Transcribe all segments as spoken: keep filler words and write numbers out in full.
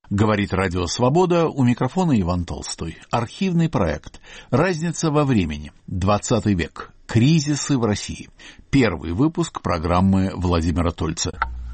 Говорит Радио Свобода, у микрофона Иван Толстой. Архивный проект «Разница во времени. двадцатый век. Кризисы в России». Первый выпуск программы Владимира Тольца.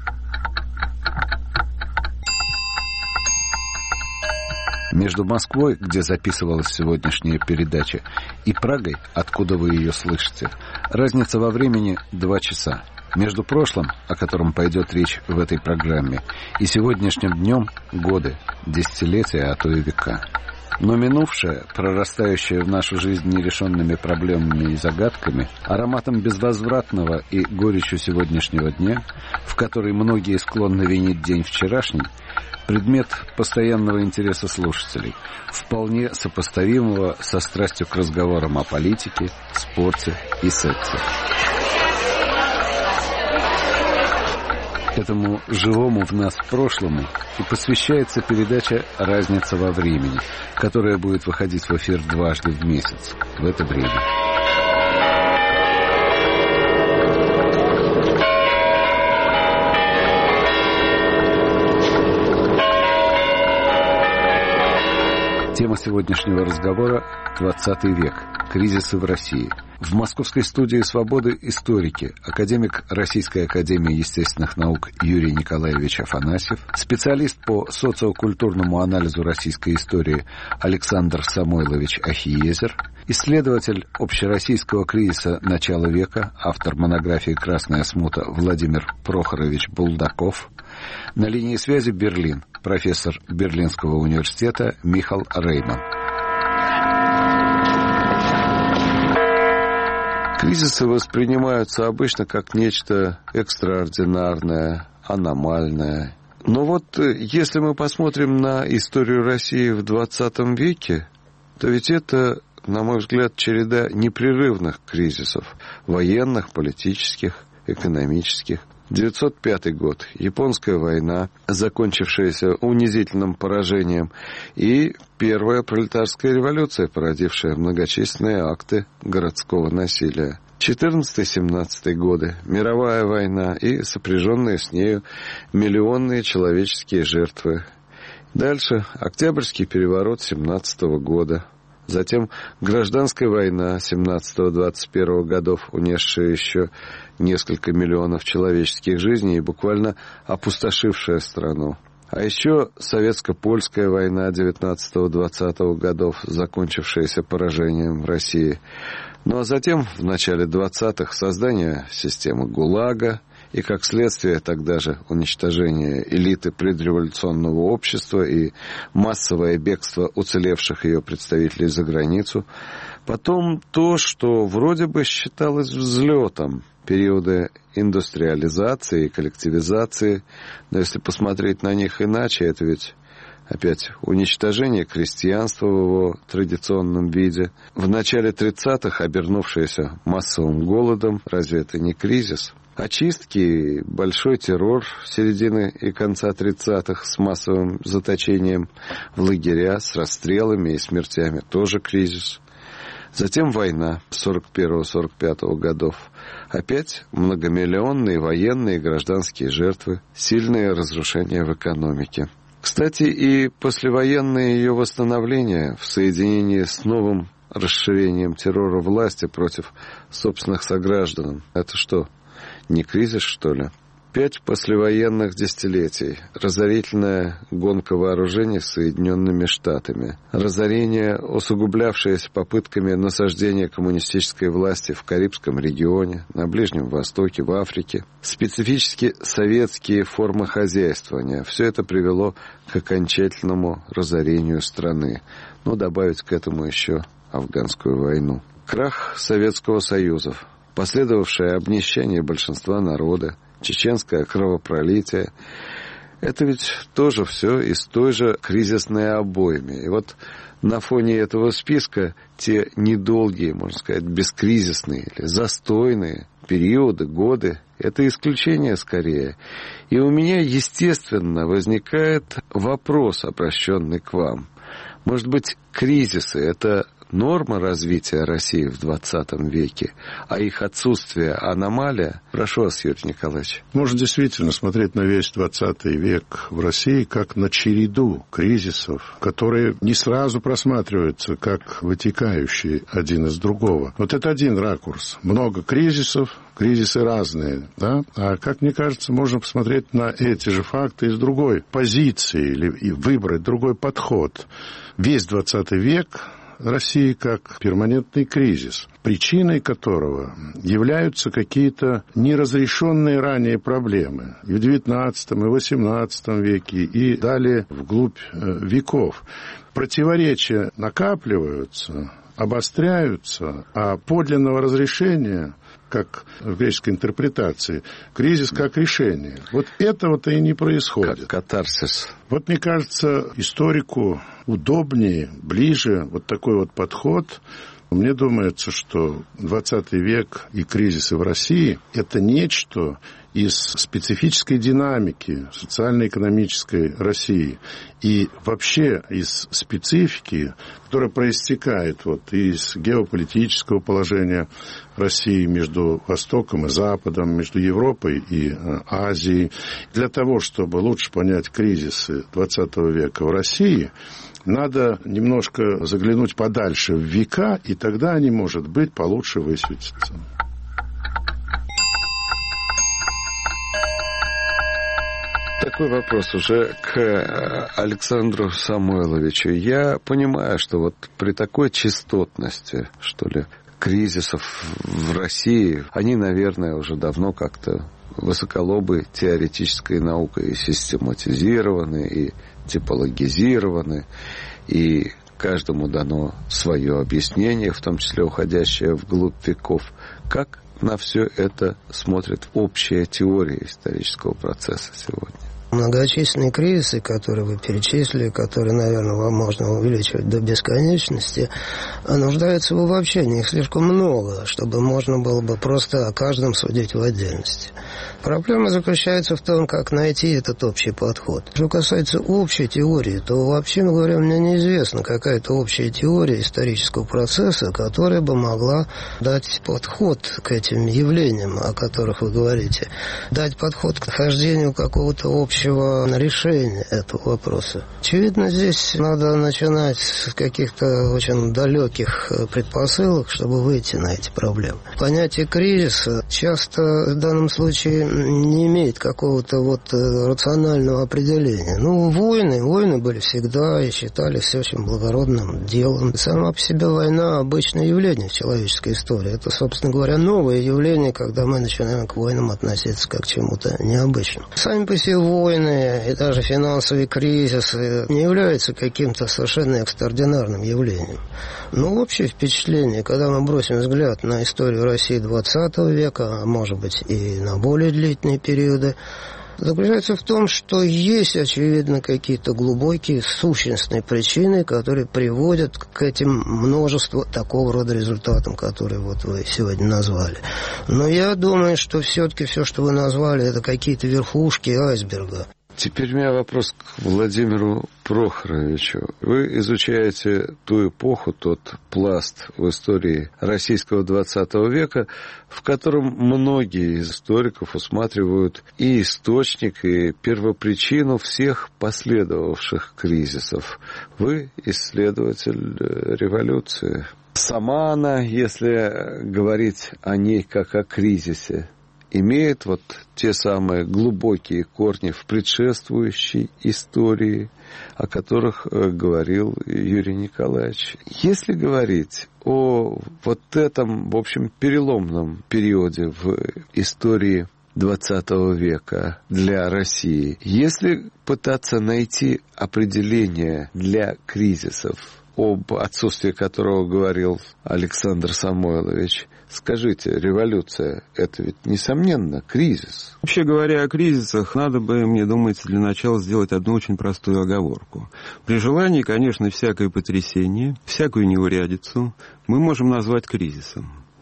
Между Москвой, где записывалась сегодняшняя передача, и Прагой, откуда вы ее слышите, разница во времени два часа. Между прошлым, о котором пойдет речь в этой программе, и сегодняшним днем годы, десятилетия, а то и века. Но минувшее, прорастающее в нашу жизнь нерешенными проблемами и загадками, ароматом безвозвратного и горечью сегодняшнего дня, в который многие склонны винить день вчерашний, предмет постоянного интереса слушателей, вполне сопоставимого со страстью к разговорам о политике, спорте и сексе. Этому живому в нас прошлому и посвящается передача «Разница во времени», которая будет выходить в эфир дважды в месяц в это время. Тема сегодняшнего разговора – двадцатый век. Кризисы в России. В московской студии «Свободы» историки, академик Российской академии естественных наук Юрий Николаевич Афанасьев, специалист по социокультурному анализу российской истории Александр Самойлович Ахиезер, исследователь общероссийского кризиса начала века, автор монографии «Красная смута» Владимир Прохорович Булдаков. На линии связи Берлин, профессор Берлинского университета Михал Рейман. Кризисы воспринимаются обычно как нечто экстраординарное, аномальное. Но вот если мы посмотрим на историю России в двадцатом веке, то ведь это, на мой взгляд, череда непрерывных кризисов. Военных, политических, экономических. девятьсот пятый год. Японская война, закончившаяся унизительным поражением. И первая пролетарская революция, породившая многочисленные акты городского насилия. четырнадцатый-семнадцатый годы. Мировая война и сопряженные с нею миллионные человеческие жертвы. Дальше Октябрьский переворот семнадцатого года. Затем гражданская война семнадцатого-двадцать первого годов, унесшая еще несколько миллионов человеческих жизней и буквально опустошившая страну. А еще советско-польская война девятнадцатого-двадцатого годов, закончившаяся поражением России. Ну а затем, в начале двадцатых, создание системы ГУЛАГа и, как следствие, тогда же уничтожение элиты предреволюционного общества и массовое бегство уцелевших ее представителей за границу. Потом то, что вроде бы считалось взлетом, периоды индустриализации и коллективизации. Но если посмотреть на них иначе, это ведь опять уничтожение крестьянства в его традиционном виде. В начале тридцатых обернувшееся массовым голодом. Разве это не кризис? Очистки, большой террор середины и конца тридцатых с массовым заточением в лагеря, с расстрелами и смертями. Тоже кризис. Затем война сорок первого — сорок пятого годов. Опять многомиллионные военные и гражданские жертвы, сильные разрушения в экономике. Кстати, и послевоенное ее восстановление в соединении с новым расширением террора власти против собственных сограждан. Это что, не кризис, что ли? Пять послевоенных десятилетий. Разорительная гонка вооружений с Соединенными Штатами. Разорение, усугублявшееся попытками насаждения коммунистической власти в Карибском регионе, на Ближнем Востоке, в Африке. Специфически советские формы хозяйствования. Все это привело к окончательному разорению страны. Но добавить к этому еще афганскую войну. Крах Советского Союза. Последовавшее обнищание большинства народа. Чеченское кровопролитие. Это ведь тоже все из той же кризисной обоймы. И вот на фоне этого списка те недолгие, можно сказать, бескризисные или застойные периоды, годы – это исключение скорее. И у меня, естественно, возникает вопрос, обращенный к вам. Может быть, кризисы – это норма развития России в двадцатом веке, а их отсутствие аномалия? Прошу вас, Юрий Николаевич. Можно действительно смотреть на весь двадцатый век в России как на череду кризисов, которые не сразу просматриваются как вытекающие один из другого. Вот это один ракурс. Много кризисов, кризисы разные, да? А, как мне кажется, можно посмотреть на эти же факты из другой позиции или выбрать другой подход. Весь двадцатый век России как перманентный кризис, причиной которого являются какие-то неразрешенные ранее проблемы и в девятнадцатом, и в восемнадцатом веке, и далее вглубь веков. Противоречия накапливаются, обостряются, а подлинного разрешения, как в греческой интерпретации, кризис как решение. Вот этого-то и не происходит. Как катарсис. Вот, мне кажется, историку удобнее, ближе вот такой вот подход. Мне думается, что двадцатый век и кризисы в России – это нечто из специфической динамики социально-экономической России и вообще из специфики, которая проистекает вот из геополитического положения России между Востоком и Западом, между Европой и Азией. Для того, чтобы лучше понять кризисы двадцатого века в России, надо немножко заглянуть подальше в века, и тогда они, может быть, получше высветятся. Такой вопрос уже к Александру Самойловичу. Я понимаю, что вот при такой частотности, что ли, кризисов в России, они, наверное, уже давно как-то высоколобы теоретической наукой систематизированы и типологизированы, и каждому дано свое объяснение, в том числе уходящее вглубь веков. Как на все это смотрит общая теория исторического процесса сегодня? Многочисленные кризисы, которые вы перечислили, которые, наверное, вам можно увеличивать до бесконечности, нуждаются в обобщении. Их слишком много, чтобы можно было бы просто о каждом судить в отдельности. Проблема заключается в том, как найти этот общий подход. Что касается общей теории, то, вообще говоря, мне неизвестна какая-то общая теория исторического процесса, которая бы могла дать подход к этим явлениям, о которых вы говорите, дать подход к нахождению какого-то общего решения этого вопроса. Очевидно, здесь надо начинать с каких-то очень далеких предпосылок, чтобы выйти на эти проблемы. Понятие кризиса часто в данном случае не имеет какого-то вот рационального определения. Ну, войны, войны были всегда и считались очень благородным делом. Сама по себе война – обычное явление в человеческой истории. Это, собственно говоря, новое явление, когда мы начинаем к войнам относиться как к чему-то необычному. Сами по себе войны и даже финансовые кризисы не являются каким-то совершенно экстраординарным явлением. Но общее впечатление, когда мы бросим взгляд на историю России двадцатого века, а может быть и на более длительные периоды, заключается в том, что есть, очевидно, какие-то глубокие сущностные причины, которые приводят к этим множеству такого рода результатам, которые вот вы сегодня назвали. Но я думаю, что все-таки все, что вы назвали, это какие-то верхушки айсберга. Теперь у меня вопрос к Владимиру Прохоровичу. Вы изучаете ту эпоху, тот пласт в истории российского двадцатого века, в котором многие из историков усматривают и источник, и первопричину всех последовавших кризисов. Вы исследователь революции. Сама она, если говорить о ней как о кризисе, имеет вот те самые глубокие корни в предшествующей истории, о которых говорил Юрий Николаевич. Если говорить о вот этом, в общем, переломном периоде в истории двадцатого века для России, если пытаться найти определение для кризисов, об отсутствии которого говорил Александр Самойлович, скажите, революция – это ведь, несомненно, кризис. Вообще говоря о кризисах, надо бы, мне думается, для начала сделать одну очень простую оговорку. При желании, конечно, всякое потрясение, всякую неурядицу мы можем назвать кризисом.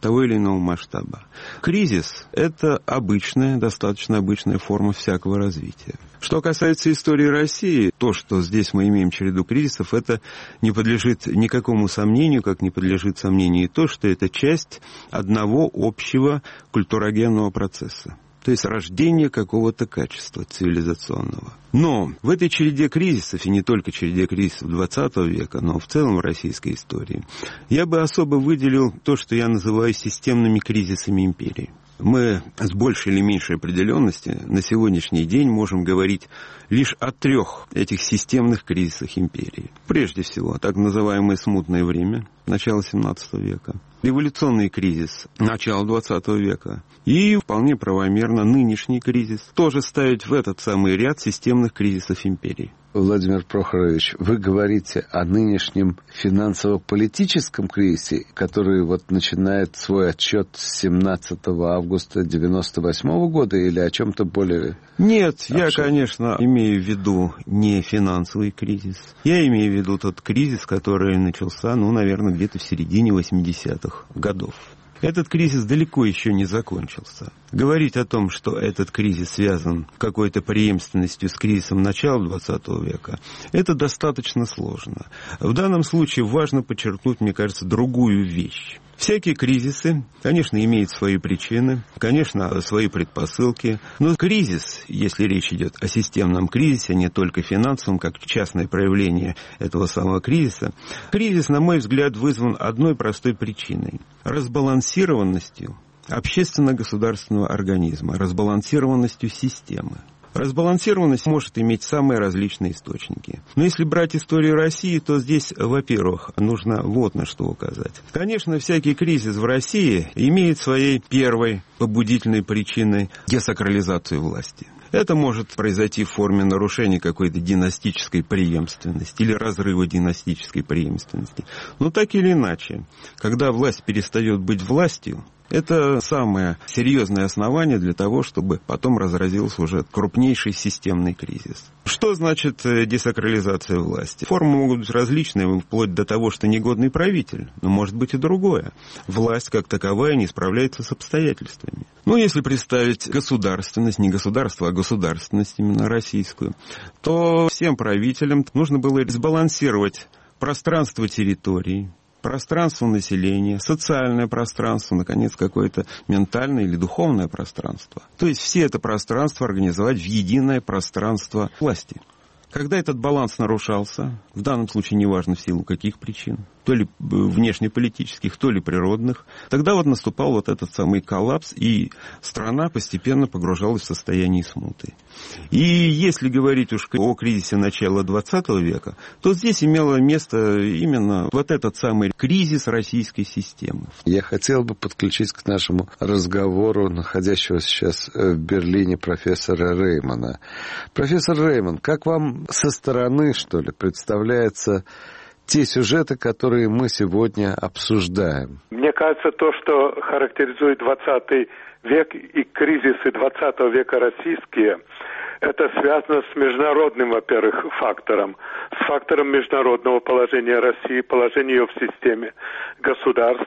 того или иного масштаба. Кризис – это обычная, достаточно обычная форма всякого развития. Что касается истории России, то, что здесь мы имеем череду кризисов, это не подлежит никакому сомнению, как не подлежит сомнению и то, что это часть одного общего культурогенного процесса. То есть рождение какого-то качества цивилизационного. Но в этой череде кризисов, и не только череде кризисов двадцатого века, но в целом в российской истории, я бы особо выделил то, что я называю системными кризисами империи. Мы с большей или меньшей определенности на сегодняшний день можем говорить лишь о трех этих системных кризисах империи. Прежде всего, так называемое смутное время, начало семнадцатого века, революционный кризис начала двадцатого века и вполне правомерно нынешний кризис тоже ставить в этот самый ряд системных кризисов империи. Владимир Прохорович, вы говорите о нынешнем финансово-политическом кризисе, который вот начинает свой отсчет с семнадцатого августа девяносто восьмого года, или о чем-то более... Нет, обширном? Я, конечно, имею в виду не финансовый кризис. Я имею в виду тот кризис, который начался, ну, наверное, где-то в середине восьмидесятых годов. Этот кризис далеко еще не закончился. Говорить о том, что этот кризис связан какой-то преемственностью с кризисом начала двадцатого века, это достаточно сложно. В данном случае важно подчеркнуть, мне кажется, другую вещь. Всякие кризисы, конечно, имеют свои причины, конечно, свои предпосылки, но кризис, если речь идет о системном кризисе, а не только финансовом, как частное проявление этого самого кризиса, кризис, на мой взгляд, вызван одной простой причиной – разбалансированностью общественно-государственного организма, разбалансированностью системы. Разбалансированность может иметь самые различные источники. Но если брать историю России, то здесь, во-первых, нужно вот на что указать. Конечно, всякий кризис в России имеет своей первой побудительной причиной десакрализацию власти. Это может произойти в форме нарушения какой-то династической преемственности или разрыва династической преемственности. Но так или иначе, когда власть перестает быть властью, это самое серьезное основание для того, чтобы потом разразился уже крупнейший системный кризис. Что значит десакрализация власти? Формы могут быть различные, вплоть до того, что негодный правитель, но может быть и другое. Власть как таковая не справляется с обстоятельствами. Ну, если представить государственность, не государство, а государственность именно российскую, то всем правителям нужно было сбалансировать пространство территорий, пространство населения, социальное пространство, наконец, какое-то ментальное или духовное пространство. То есть все это пространство организовать в единое пространство власти. Когда этот баланс нарушался, в данном случае неважно в силу каких причин, то ли внешнеполитических, то ли природных, тогда вот наступал вот этот самый коллапс, и страна постепенно погружалась в состояние смуты. И если говорить уж о кризисе начала двадцатого века, то здесь имело место именно вот этот самый кризис российской системы. Я хотел бы подключить к нашему разговору находящего сейчас в Берлине профессора Реймана. Профессор Рейман, как вам со стороны, что ли, представляется те сюжеты, которые мы сегодня обсуждаем? Мне кажется, то, что характеризует двадцатый век и кризисы двадцатого века российские, это связано с международным, во-первых, фактором, с фактором международного положения России, положения ее в системе государств.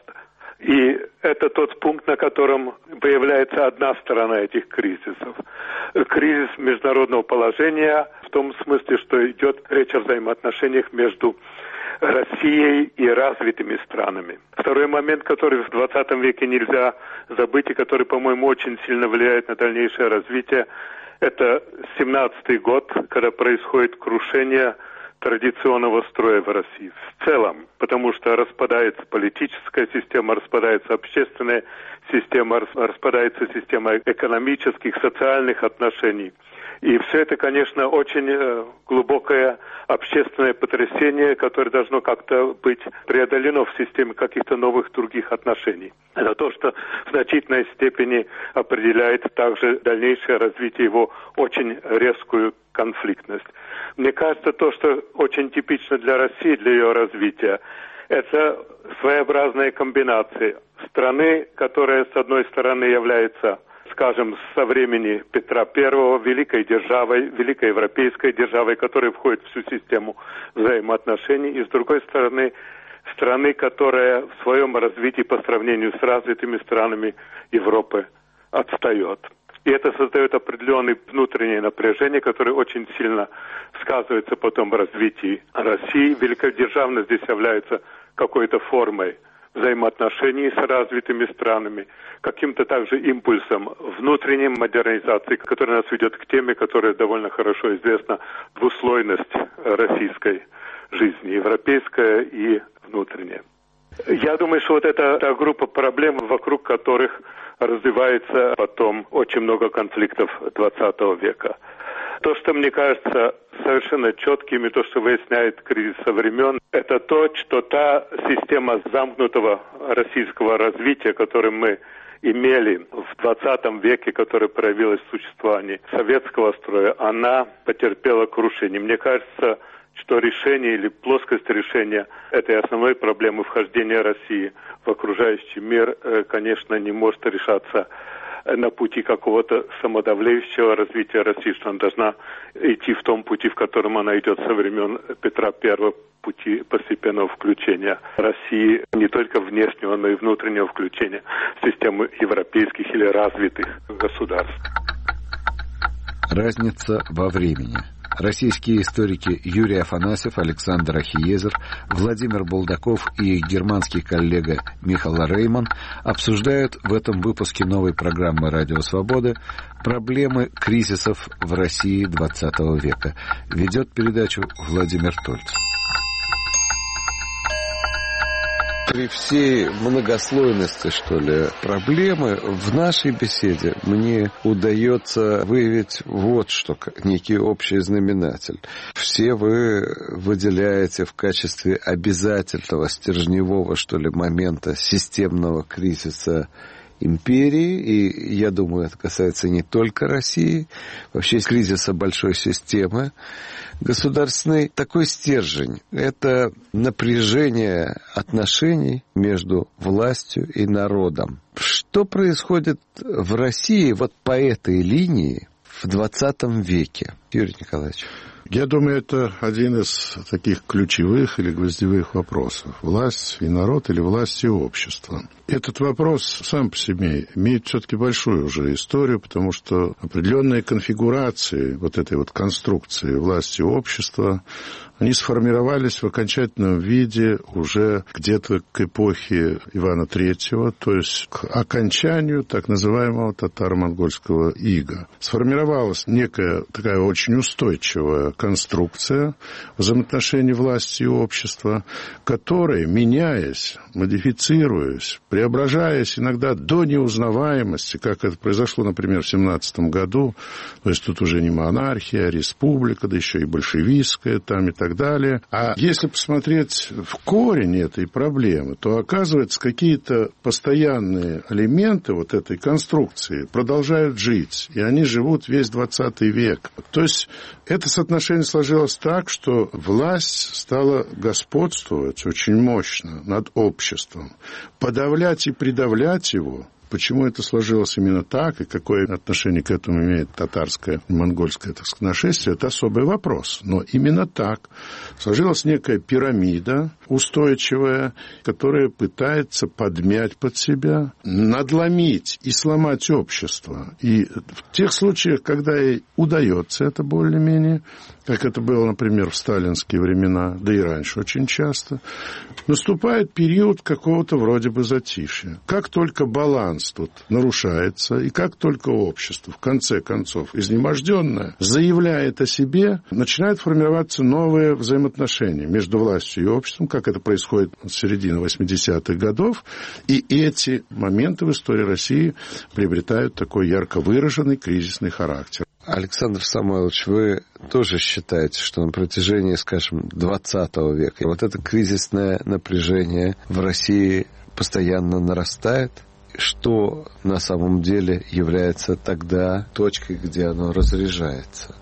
И это тот пункт, на котором появляется одна сторона этих кризисов. Кризис международного положения в том смысле, что идет речь о взаимоотношениях между Россией и развитыми странами. Второй момент, который в двадцатом веке нельзя забыть и который, по-моему, очень сильно влияет на дальнейшее развитие, это семнадцатый год, когда происходит крушение традиционного строя в России в целом, потому что распадается политическая система, распадается общественная система, распадается система экономических, социальных отношений. И все это, конечно, очень глубокое общественное потрясение, которое должно как-то быть преодолено в системе каких-то новых других отношений. Это то, что в значительной степени определяет также дальнейшее развитие его очень резкую конфликтность. Мне кажется, то, что очень типично для России, для ее развития, это своеобразная комбинация страны, которая, с одной стороны, является, скажем, со времени Петра Первого великой державой, великой европейской державой, которая входит в всю систему взаимоотношений, и, с другой стороны, страны, которая в своем развитии по сравнению с развитыми странами Европы отстает. И это создает определенное внутреннее напряжение, которое очень сильно сказывается потом в развитии России. Великодержавность здесь является какой-то формой взаимоотношений с развитыми странами, каким-то также импульсом внутренней модернизации, которая нас ведет к теме, которая довольно хорошо известна, двуслойность российской жизни, европейская и внутренняя. Я думаю, что вот эта та группа проблем, вокруг которых развивается потом очень много конфликтов двадцатого века. То, что мне кажется совершенно четким, и то, что выясняет кризис времен, это то, что та система замкнутого российского развития, которую мы имели в двадцатом веке, которая проявилась в существовании советского строя, она потерпела крушение. Мне кажется, что решение или плоскость решения этой основной проблемы вхождения России в окружающий мир, конечно, не может решаться на пути какого-то самодавлеющего развития России, что она должна идти в том пути, в котором она идет со времен Петра Первого, пути постепенного включения России не только внешнего, но и внутреннего включения в систему европейских или развитых государств. Разница во времени. Российские историки Юрий Афанасьев, Александр Ахиезер, Владимир Булдаков и их германский коллега Михаил Рейман обсуждают в этом выпуске новой программы «Радио Свобода» проблемы кризисов в России двадцатого века. Ведет передачу Владимир Тольц. При всей многослойности, что ли, проблемы, в нашей беседе мне удается выявить вот что, некий общий знаменатель. Все вы выделяете в качестве обязательного, стержневого, что ли, момента системного кризиса империи, и я думаю, это касается не только России, вообще кризиса большой системы государственной. Такой стержень – это напряжение отношений между властью и народом. Что происходит в России вот по этой линии в двадцатом веке, Юрий Николаевич? Я думаю, это один из таких ключевых или гвоздевых вопросов. Власть и народ или власть и общество. Этот вопрос сам по себе имеет все-таки большую уже историю, потому что определенные конфигурации вот этой вот конструкции власти и общества, они сформировались в окончательном виде уже где-то к эпохе Ивана Третьего, то есть к окончанию так называемого татаро-монгольского ига. Сформировалась некая такая очень устойчивая конструкция взаимоотношений власти и общества, которая, меняясь, модифицируясь, преображаясь иногда до неузнаваемости, как это произошло, например, в семнадцатом году, то есть тут уже не монархия, а республика, да еще и большевистская там и так далее. А если посмотреть в корень этой проблемы, то оказывается, какие-то постоянные элементы вот этой конструкции продолжают жить, и они живут весь двадцатый век. То есть это соотношение сложилось так, что власть стала господствовать очень мощно над обществом, подавлять и придавлять его. Почему это сложилось именно так, и какое отношение к этому имеет татарское и монгольское, так сказать, нашествие, это особый вопрос. Но именно так сложилась некая пирамида устойчивая, которая пытается подмять под себя, надломить и сломать общество. И в тех случаях, когда ей удается это более-менее, как это было, например, в сталинские времена, да и раньше очень часто, наступает период какого-то вроде бы затишья. Как только баланс тут нарушается, и как только общество, в конце концов, изнеможденное, заявляет о себе, начинают формироваться новые взаимоотношения между властью и обществом, как это происходит с середины восьмидесятых годов, и эти моменты в истории России приобретают такой ярко выраженный кризисный характер. Александр Самойлович, вы тоже считаете, что на протяжении, скажем, двадцатого века вот это кризисное напряжение в России постоянно нарастает? Что на самом деле является тогда точкой, где оно разряжается?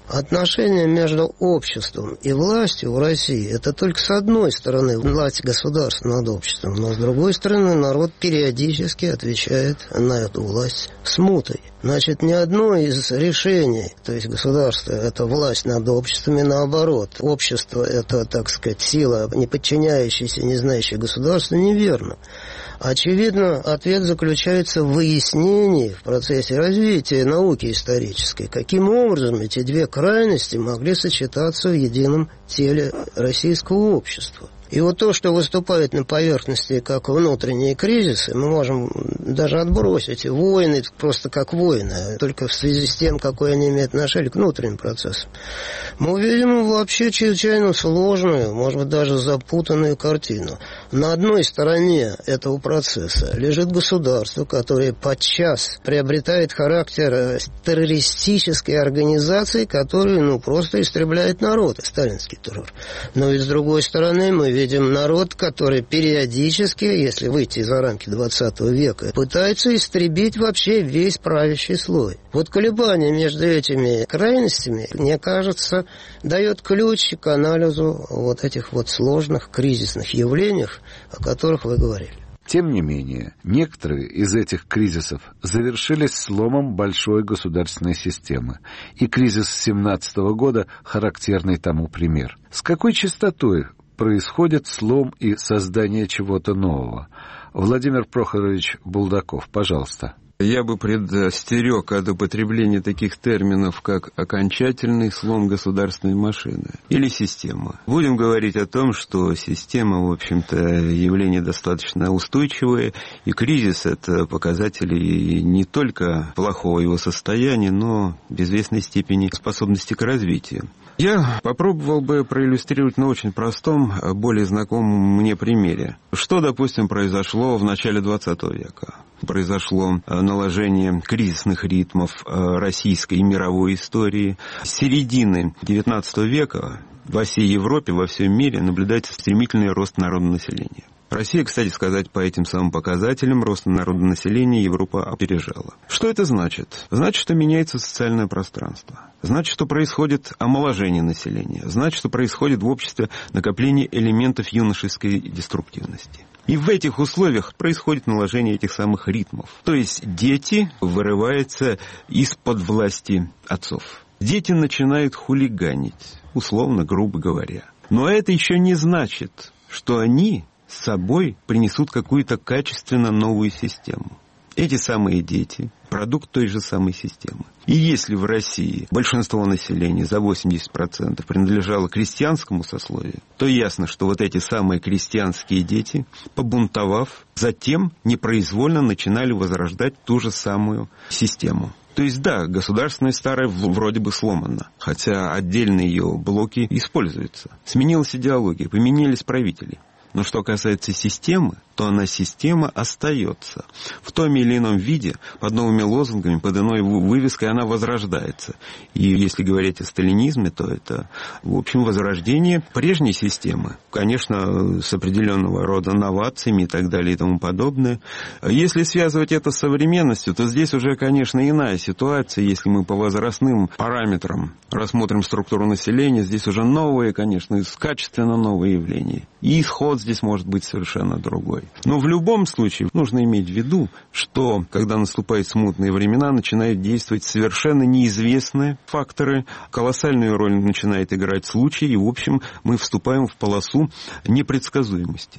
Отношения между обществом и властью в России – это только с одной стороны власть государства над обществом, но с другой стороны народ периодически отвечает на эту власть смутой. Значит, ни одно из решений, то есть государство – это власть над обществом, и наоборот, общество – это, так сказать, сила, не подчиняющаяся, не знающая государству, неверно. Очевидно, ответ заключается в выяснении в процессе развития науки исторической, каким образом эти две крайности могли сочетаться в едином теле российского общества. И вот то, что выступает на поверхности как внутренние кризисы, мы можем даже отбросить войны просто как войны, только в связи с тем, какое они имеют отношение к внутренним процессам. Мы увидим вообще чрезвычайно сложную, может быть, даже запутанную картину. На одной стороне этого процесса лежит государство, которое подчас приобретает характер террористической организации, которая, ну, просто истребляет народ, и сталинский террор. Но и с другой стороны мы видим народ, который периодически, если выйти за рамки двадцатого века, пытается истребить вообще весь правящий слой. Вот колебания между этими крайностями, мне кажется, дает ключ к анализу вот этих вот сложных кризисных явлений, о которых вы говорили. Тем не менее, некоторые из этих кризисов завершились сломом большой государственной системы, и кризис семнадцатого года – характерный тому пример. С какой частотой происходит слом и создание чего-то нового? Владимир Прохорович Булдаков, пожалуйста. Я бы предостерег от употребления таких терминов, как окончательный слом государственной машины или система. Будем говорить о том, что система, в общем-то, явление достаточно устойчивое, и кризис – это показатели не только плохого его состояния, но в известной степени способности к развитию. Я попробовал бы проиллюстрировать на очень простом, более знакомом мне примере. Что, допустим, произошло в начале двадцатого века? Произошло наложение кризисных ритмов российской и мировой истории. С середины девятнадцатого века во всей Европе, во всем мире наблюдается стремительный рост народонаселения. Россия, кстати сказать, по этим самым показателям роста народонаселения Европа опережала. Что это значит? Значит, что меняется социальное пространство. Значит, что происходит омоложение населения. Значит, что происходит в обществе накопление элементов юношеской деструктивности. И в этих условиях происходит наложение этих самых ритмов. То есть дети вырываются из-под власти отцов. Дети начинают хулиганить, условно, грубо говоря. Но это еще не значит, что они с собой принесут какую-то качественно новую систему. Эти самые дети – продукт той же самой системы. И если в России большинство населения, за восемьдесят процентов, принадлежало крестьянскому сословию, то ясно, что вот эти самые крестьянские дети, побунтовав, затем непроизвольно начинали возрождать ту же самую систему. То есть, да, государственная старая вроде бы сломана, хотя отдельные ее блоки используются. Сменилась идеология, поменялись правители. Но что касается системы, то она, система, остается. В том или ином виде, под новыми лозунгами, под иной вывеской она возрождается. И если говорить о сталинизме, то это, в общем, возрождение прежней системы. Конечно, с определенного рода новациями и так далее и тому подобное. Если связывать это с современностью, то здесь уже, конечно, иная ситуация. Если мы по возрастным параметрам рассмотрим структуру населения, здесь уже новые, конечно, качественно новые явления. И исход здесь может быть совершенно другой. Но в любом случае нужно иметь в виду, что когда наступают смутные времена, начинают действовать совершенно неизвестные факторы, колоссальную роль начинает играть случай, и, в общем, мы вступаем в полосу непредсказуемости.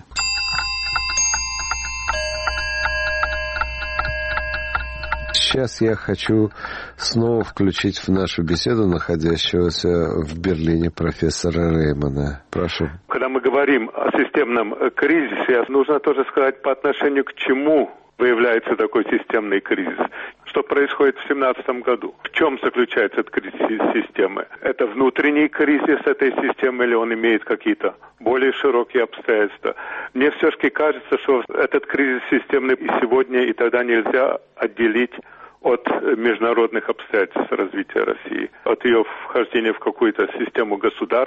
Сейчас я хочу снова включить в нашу беседу находящегося в Берлине профессора Реймана. Прошу. Когда мы говорим о системном кризисе, нужно тоже сказать, по отношению к чему выявляется такой системный кризис. Что происходит в семнадцатом году? В чем заключается этот кризис системы? Это внутренний кризис этой системы или он имеет какие-то более широкие обстоятельства? Мне все-таки кажется, что этот кризис системный и сегодня, и тогда нельзя отделить от международных обстоятельств развития России, от ее вхождения в какую-то систему государств,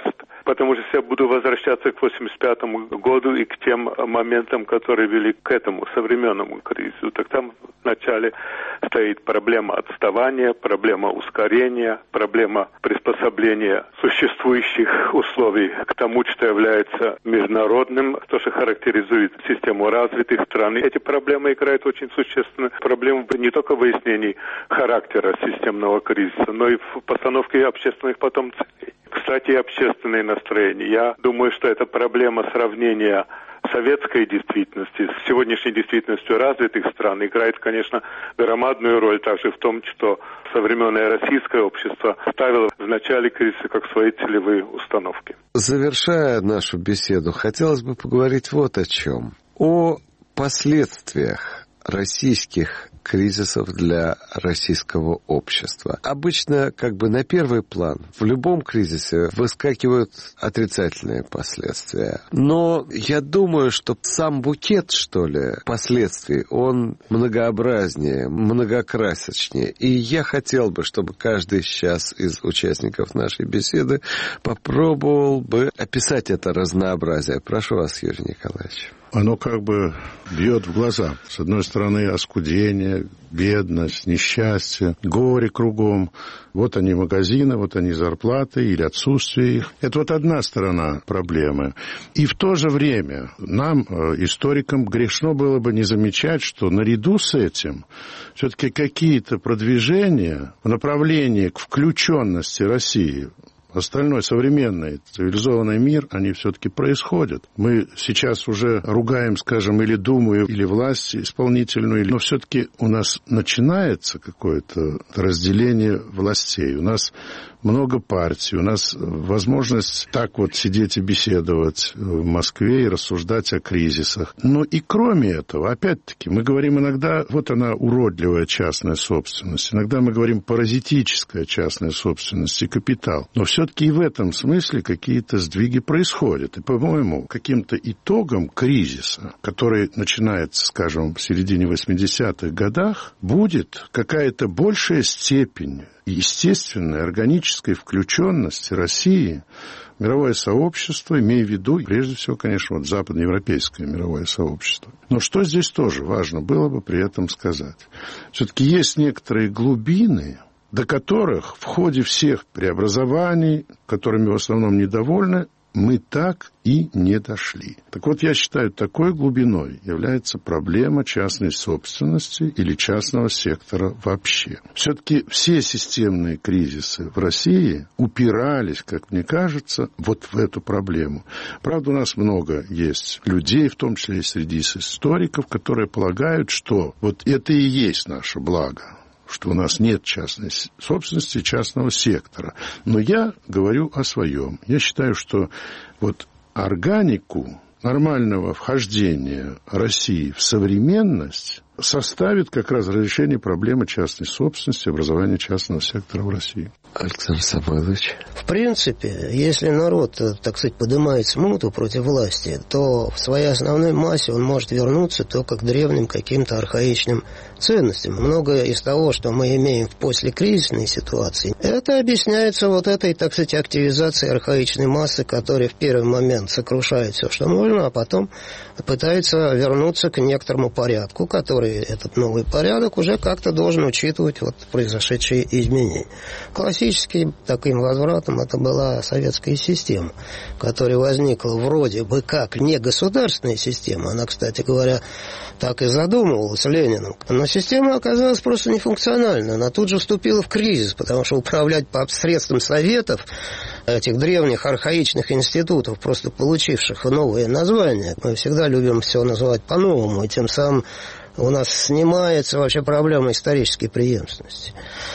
потому что я буду возвращаться к восемьдесят пятому году и к тем моментам, которые вели к этому современному кризису. Так там вначале стоит проблема отставания, проблема ускорения, проблема приспособления существующих условий к тому, что является международным, то, что характеризует систему развитых стран. Эти проблемы играют очень существенную проблему не только в выяснении характера системного кризиса, но и в постановке общественных потом целей. Кстати, общественные настроения. Я думаю, что эта проблема сравнения советской действительности с сегодняшней действительностью развитых стран играет, конечно, громадную роль также в том, что современное российское общество ставило в начале кризиса как свои целевые установки. Завершая нашу беседу, хотелось бы поговорить вот о чем. О последствиях российских кризисов для российского общества. Обычно как бы на первый план в любом кризисе выскакивают отрицательные последствия. Но я думаю, что сам букет, что ли, последствий, он многообразнее, многокрасочнее. И я хотел бы, чтобы каждый сейчас из участников нашей беседы попробовал бы описать это разнообразие. Прошу вас, Юрий Николаевич. Оно как бы бьет в глаза. С одной стороны, оскудение, бедность, несчастье, горе кругом. Вот они магазины, вот они зарплаты или отсутствие их. Это вот одна сторона проблемы. И в то же время нам, историкам, грешно было бы не замечать, что наряду с этим все-таки какие-то продвижения в направлении к включенности России остальной современный цивилизованный мир, они все-таки происходят. Мы сейчас уже ругаем, скажем, или Думу, или власть исполнительную, но все-таки у нас начинается какое-то разделение властей. У нас много партий, у нас возможность так вот сидеть и беседовать в Москве и рассуждать о кризисах. Но и кроме этого, опять-таки, мы говорим иногда, вот она уродливая частная собственность, иногда мы говорим паразитическая частная собственность и капитал. Но все-таки и в этом смысле какие-то сдвиги происходят. И, по-моему, каким-то итогом кризиса, который начинается, скажем, в середине восьмидесятых годах, будет какая-то большая степень естественной, органической включенности России в мировое сообщество, имея в виду, прежде всего, конечно, вот западноевропейское мировое сообщество. Но что здесь тоже важно было бы при этом сказать? Все-таки есть некоторые глубины, до которых в ходе всех преобразований, которыми в основном недовольны, мы так и не дошли. Так вот, я считаю, такой глубиной является проблема частной собственности или частного сектора вообще. Все-таки все системные кризисы в России упирались, как мне кажется, вот в эту проблему. Правда, у нас много есть людей, в том числе и среди историков, которые полагают, что вот это и есть наше благо, что у нас нет частной собственности, частного сектора. Но я говорю о своем. Я считаю, что вот органику нормального вхождения России в современность составит как раз разрешение проблемы частной собственности, образования частного сектора в России. Александр Самойлович. В принципе, если народ, так сказать, поднимает смуту против власти, то в своей основной массе он может вернуться только к древним каким-то архаичным ценностям. Многое из того, что мы имеем в послекризисной ситуации, это объясняется вот этой, так сказать, активизацией архаичной массы, которая в первый момент сокрушает все, что можно, а потом пытается вернуться к некоторому порядку, который этот новый порядок уже как-то должен учитывать вот произошедшие изменения. Классическим таким возвратом это была советская система, которая возникла вроде бы как не государственная система. Она, кстати говоря, так и задумывалась Лениным. Но система оказалась просто нефункциональна. Она тут же вступила в кризис, потому что управлять по средствам советов этих древних архаичных институтов, просто получивших новые названия, мы всегда любим все называть по-новому, и тем самым у нас снимается вообще проблема исторической преемственности.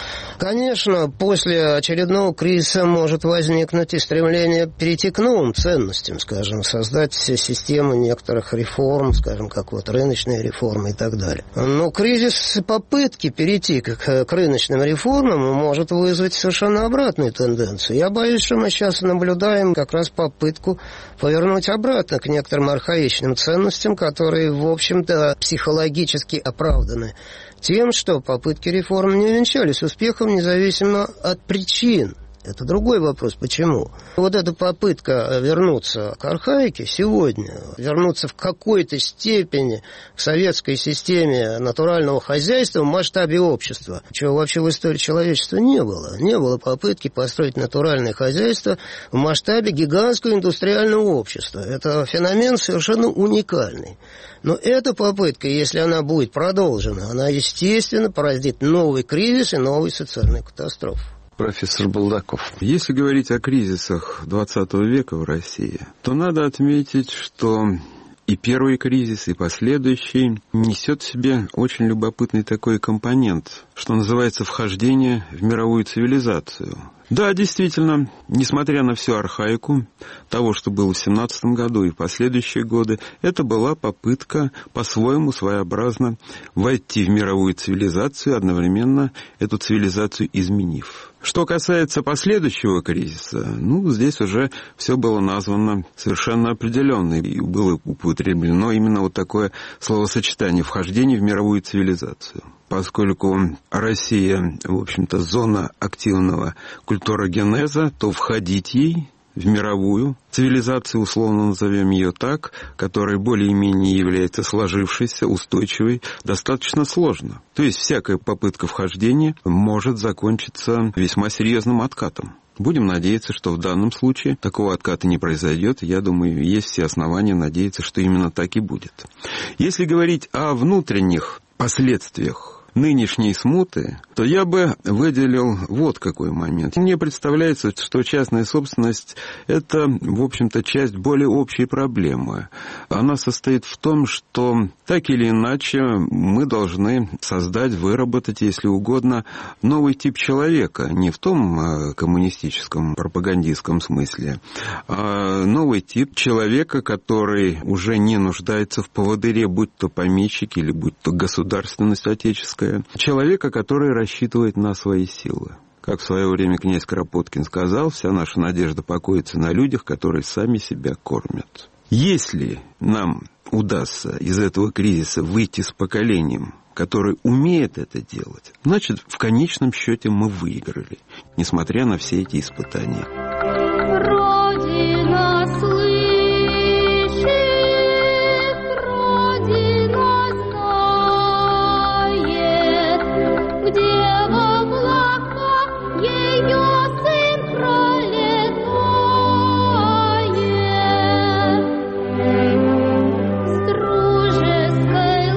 Конечно, после очередного кризиса может возникнуть и стремление перейти к новым ценностям, скажем, создать систему некоторых реформ, скажем, как вот рыночные реформы и так далее. Но кризис попытки перейти к, к рыночным реформам может вызвать совершенно обратную тенденцию. Я боюсь, что мы сейчас наблюдаем как раз попытку повернуть обратно к некоторым архаичным ценностям, которые, в общем-то, психологически оправданы тем, что попытки реформ не увенчались успехом, независимо от причин Это другой вопрос. Почему? Вот эта попытка вернуться к архаике сегодня, вернуться в какой-то степени к советской системе натурального хозяйства в масштабе общества, чего вообще в истории человечества не было. Не было попытки построить натуральное хозяйство в масштабе гигантского индустриального общества. Это феномен совершенно уникальный. Но эта попытка, если она будет продолжена, она, естественно, породит новый кризис и новую социальную катастрофу. Профессор Булдаков. Если говорить о кризисах двадцатого века в России, то надо отметить, что и первый кризис, и последующий несет в себе очень любопытный такой компонент, что называется вхождение в мировую цивилизацию. Да, действительно, несмотря на всю архаику того, что было в семнадцатом году и в последующие годы, это была попытка по-своему своеобразно войти в мировую цивилизацию, одновременно эту цивилизацию изменив. Что касается последующего кризиса, ну, здесь уже все было названо совершенно определенно, и было употреблено именно вот такое словосочетание «вхождение в мировую цивилизацию». Поскольку Россия, в общем-то, зона активного культурогенеза, то входить ей в мировую цивилизацию, условно назовем ее так, которая более-менее является сложившейся, устойчивой, достаточно сложно. То есть всякая попытка вхождения может закончиться весьма серьезным откатом. Будем надеяться, что в данном случае такого отката не произойдет. Я думаю, есть все основания надеяться, что именно так и будет. Если говорить о внутренних последствиях нынешней смуты, то я бы выделил вот какой момент. Мне представляется, что частная собственность – это, в общем-то, часть более общей проблемы. Она состоит в том, что так или иначе мы должны создать, выработать, если угодно, новый тип человека. Не в том коммунистическом, пропагандистском смысле, а новый тип человека, который уже не нуждается в поводыре, будь то помещик или будь то государственность отеческая. Человека, который рассчитывает на свои силы. Как в свое время князь Кропоткин сказал, вся наша надежда покоится на людях, которые сами себя кормят. Если нам удастся из этого кризиса выйти с поколением, которое умеет это делать, значит, в конечном счете мы выиграли, несмотря на все эти испытания. Родина слышит, Родина где в облаках ее сын пролетает, с дружеской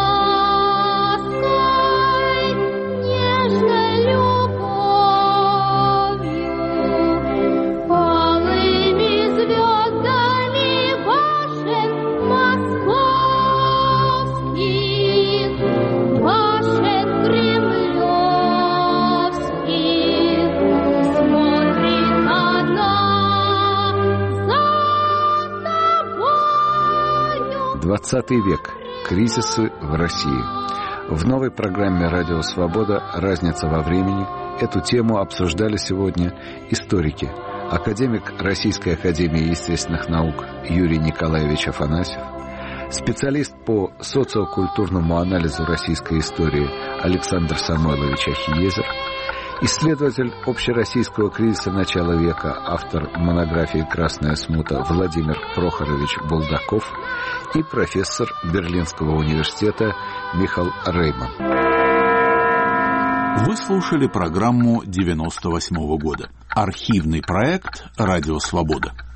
лаской, нежной любовью, алыми звездами башен московских, башен Кремля. двадцатый век. Кризисы в России. В новой программе «Радио Свобода. Разница во времени» эту тему обсуждали сегодня историки. Академик Российской академии естественных наук Юрий Николаевич Афанасьев, специалист по социокультурному анализу российской истории Александр Самойлович Ахиезер, исследователь общероссийского кризиса начала века, автор монографии «Красная смута» Владимир Прохорович Булдаков и профессор Берлинского университета Михаил Рейман. Вы слушали программу девяносто восьмого года. Архивный проект «Радио Свобода».